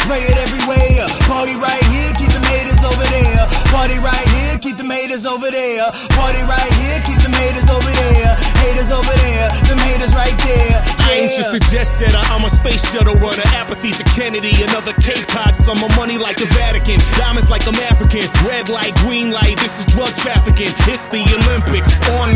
spray it everywhere. Party right here, keep them haters over there. Party right here, keep them haters over there. Party right here, keep them haters over there. Haters over there, them haters right there. I ain't just a jet setter, I'm a space shuttle runner. Apathy's a Kennedy, another Cape Cod summer. Money like the Vatican, diamonds like I'm African. Red light, green light, this is drug trafficking. It's the Olympics, on